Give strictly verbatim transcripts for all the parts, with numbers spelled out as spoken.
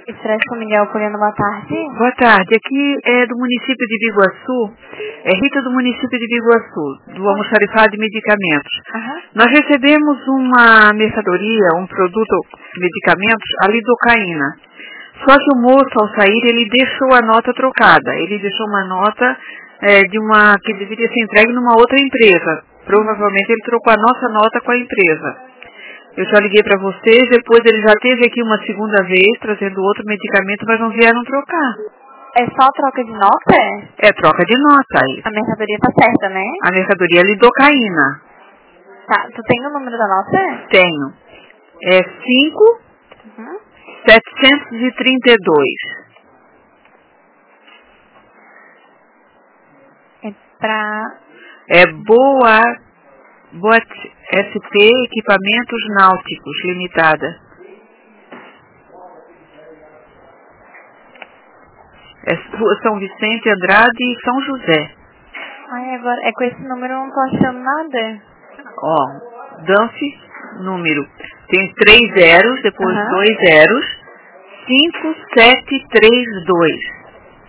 Estresse com Miguel Poliano, boa tarde. Boa tarde, aqui é do município de Biguaçu, é Rita do município de Biguaçu, do almoxarifado de medicamentos. Uhum. Nós recebemos uma mercadoria, um produto de medicamentos, a lidocaína. Só que o moço, ao sair, ele deixou a nota trocada. Ele deixou uma nota é, de uma que deveria ser entregue numa outra empresa. Provavelmente ele trocou a nossa nota com a empresa. Eu já liguei para vocês, depois ele já esteve aqui uma segunda vez, trazendo outro medicamento, mas não vieram trocar. É só troca de nota? É troca de nota aí. A mercadoria tá certa, né? A mercadoria é lidocaína. Tá, tu tem o número da nota? Tenho. É cinco Uhum. setecentos e trinta e dois. É pra... É boa... Boa S P Equipamentos Náuticos Limitada. É Rua São Vicente, Andrade e São José. Ai, agora, é com esse número eu não tô achando nada. Ó, Danfe, número. Tem três zeros, depois Uhum. dois zeros. cinco sete três dois.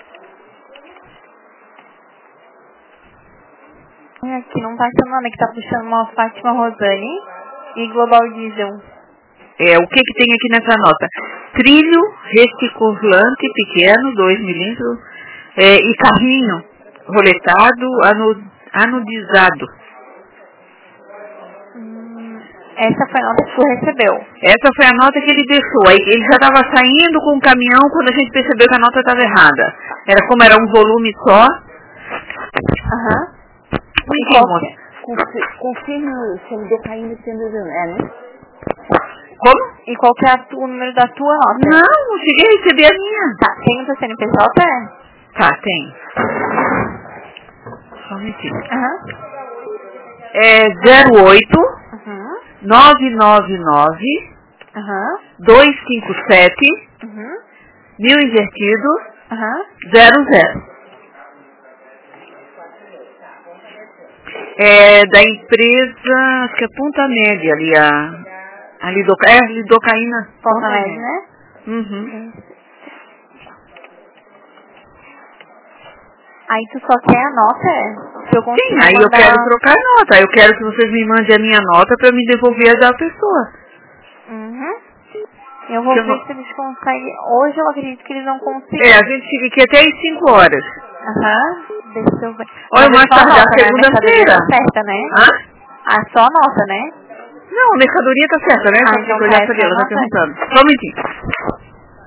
Aqui não tá achando nada, que tá puxando uma Fátima Rosane e Global Diesel. É, o que que tem aqui nessa nota? Trilho reticulante pequeno, dois milímetros, é, e carrinho roletado, anu, anodizado. Hum, essa foi a nota que tu recebeu. Essa foi a nota que ele deixou. Aí ele já estava saindo com o caminhão quando a gente percebeu que a nota estava errada. Era como era um volume só. Aham. Uhum. E qual que é? Confirme se ele decaína sendo é, né? Como? E qual que é a tu- o número da tua nota? Não, não cheguei a receber a minha. Tá, tem o teu C N P J? Tá, tem. Só um minutinho. Aham. É zero oito Uhum. nove nove nove Aham. dois cinco sete Uhum. mil invertido Aham. zero zero. É da empresa, acho que é Ponta Média ali, a, a lidoca, é, lidocaína. Ponta Média, né? Uhum. Aí tu só quer a nota? Se eu consigo Sim, aí eu mandar... quero trocar a nota. Eu quero que vocês me mandem a minha nota para me devolver a da pessoa. Uhum. Eu vou Eu ver vou- se eles conseguem... Hoje eu acredito que eles não conseguem. É, a gente fica aqui até às cinco horas. Aham. Deixa eu ver. Olha, Mas mais é só a tarde, a nota, né? A segunda-feira. mercadoria tá certa, né? Hã? Ah, só a nota, né? Não, a mercadoria tá certa, né? Ah, Só que então eu olhar tá, pra essa ela, tá nota. perguntando. Só um minutinho.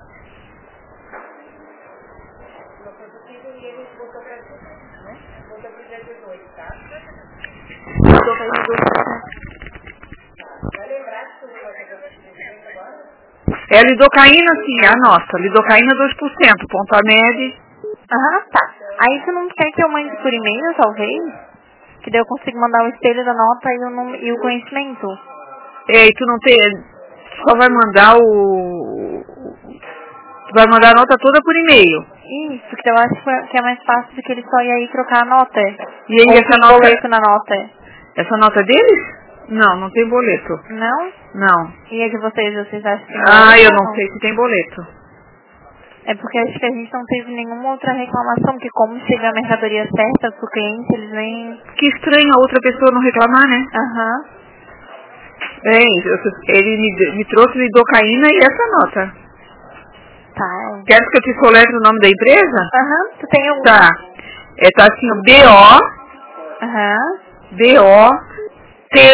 É lidocaína, sim, é a nossa. Lidocaína dois por cento, ponto a média. Aham, tá. Aí tu não quer que eu mande por e-mail, talvez? Que daí eu consigo mandar o espelho da nota e o, num- e o conhecimento. É, e tu não tem... Só vai mandar o... Tu vai mandar a nota toda por e-mail. Isso, que eu acho que é que é mais fácil do que ele só ir aí trocar a nota. E aí Ou essa tem nota... boleto na nota. Essa nota deles? Não, não tem boleto. Não? Não. E a de vocês, vocês acham que tem Ah, boleto eu ou não sei se tem boleto. É porque acho que a gente não teve nenhuma outra reclamação, porque como chega a mercadoria certa pro cliente, eles nem... Que estranho a outra pessoa não reclamar, né? Aham. Bem, eu- ele me, me trouxe lidocaína e essa nota. Tá. Quer que eu te soletre o nome da empresa? Aham, tu tem o... Tá. É, tá assim, ó, B O Aham. B O T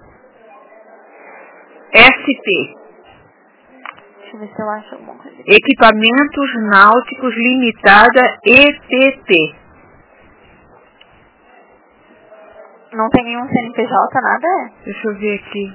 S P. Deixa eu ver se eu acho alguma coisa aqui. Equipamentos Náuticos Limitada E P P. Não tem nenhum C N P J, nada? Deixa eu ver aqui.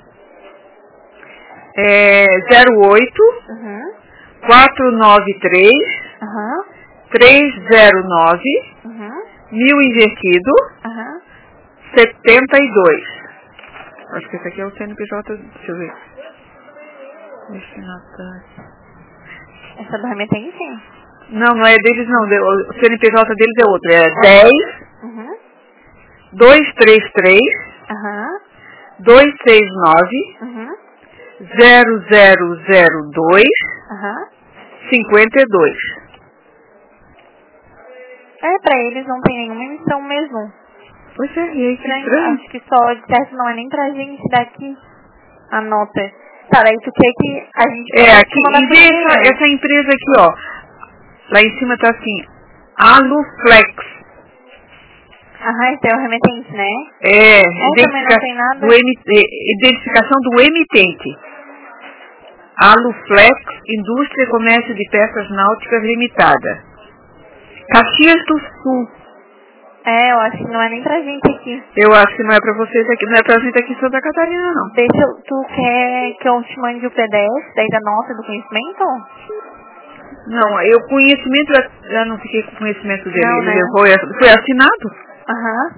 É zero oito Uhum. quatro nove três Aham. três zero nove Uhum. mil invertido Aham. setenta e dois. Acho que esse aqui é o C N P J. Deixa eu ver. Destinatário. Essa do remetente, sim. Não, não é deles não. de- O C N P J deles é outro. É dez Uhum. dois três três Aham. dois seis nove Uhum. zero zero zero dois Aham. cinquenta e dois. É, pra eles não tem nenhuma emissão mesmo. Pois é, e aí que Estranho. estranho. Acho que só de certo não é nem pra gente daqui a nota. Tá, daí tu quer que a gente É, aqui, te mandar e por vê e-mail? essa, essa empresa aqui, ó. Lá em cima tá assim, Aluflex. Aham, esse é o remetente, né? É, É, também não tem nada. do emi- eh, identificação do emitente. Aluflex, Indústria e Comércio de Peças Náuticas Limitada. Caxias do Sul. É, eu acho que não é nem pra gente aqui. Eu acho que não é pra vocês aqui, não é pra gente aqui em Santa Catarina, não. Deixa eu, tu quer que eu te mande o P D F daí da nota do conhecimento? Não, eu conhecimento, eu já não fiquei com conhecimento dele. Não, Ele né? levou, foi assinado. Aham.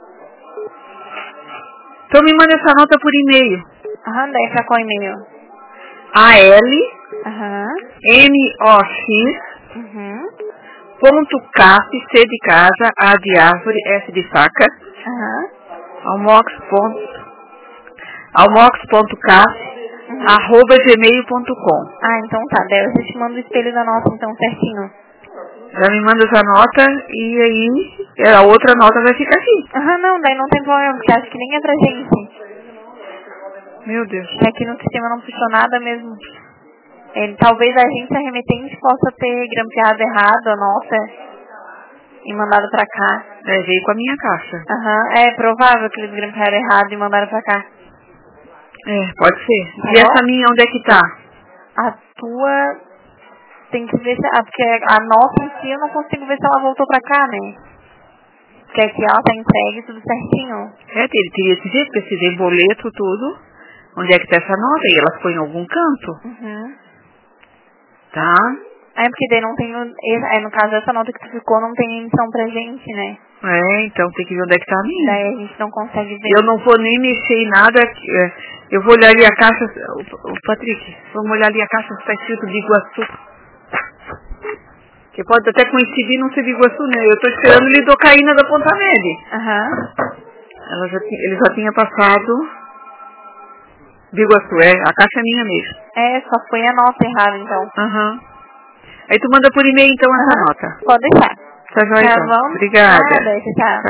Então me manda essa nota por e-mail. Aham, daí pra qual e-mail? A L Aham. M O X Uhum. ponto cap, C de casa, A de árvore, S de faca, Aham. almox ponto almox ponto cap, Uhum. arroba gmail ponto com. Ah, então tá. Daí eu já te mando o espelho da nota então certinho. Já me manda essa nota e aí a outra nota vai ficar aqui. Aham, não, daí não tem problema, porque acho que nem é pra gente. Meu Deus. Aqui no sistema não puxou nada mesmo. É, talvez a agência remetente possa ter grampeado errado a nota e mandado pra cá. É, veio com a minha caixa. Aham, é provável que eles grampearam errado e mandaram pra cá. É, pode ser. Tá E bom? essa minha, onde é que tá? A tua tem que ver se... Ah, porque a nota em si eu não consigo ver se ela voltou pra cá, né? Porque aqui ela tá entregue tudo certinho. É, ele teria que dizer, precisei boleto, tudo. Onde é que tá essa nota? E ela foi em algum canto, Uhum. tá? É porque daí não tem... o- É, no caso, essa nota que tu ficou não tem emissão pra gente, né? É, então tem que ver onde é que tá a minha. Daí a gente não consegue ver. Eu não vou nem mexer em nada. é, Eu vou olhar ali a caixa. O, o Patrick, vamos olhar ali a caixa que está escrito de Iguaçu. Que pode até coincidir e não ser de Iguaçu, né? Eu estou esperando lidocaína da Ponta Média. Aham. Ela já, ti- ele já tinha passado de Iguaçu, é. A caixa é minha mesmo. É, só foi a nota errada, então. Aham. Aí tu manda por e-mail então essa Aham. nota. Pode deixar. Tá joia, Tá então. bom? Obrigada. Nada, tchau.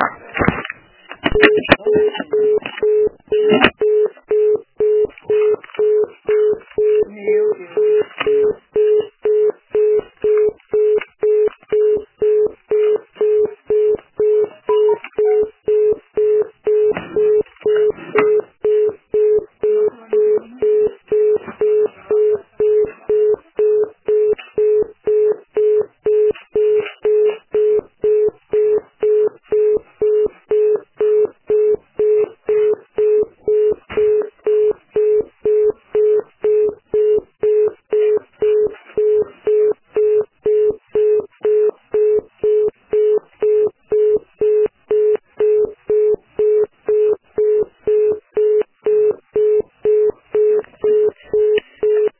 Tchau. Meu Deus.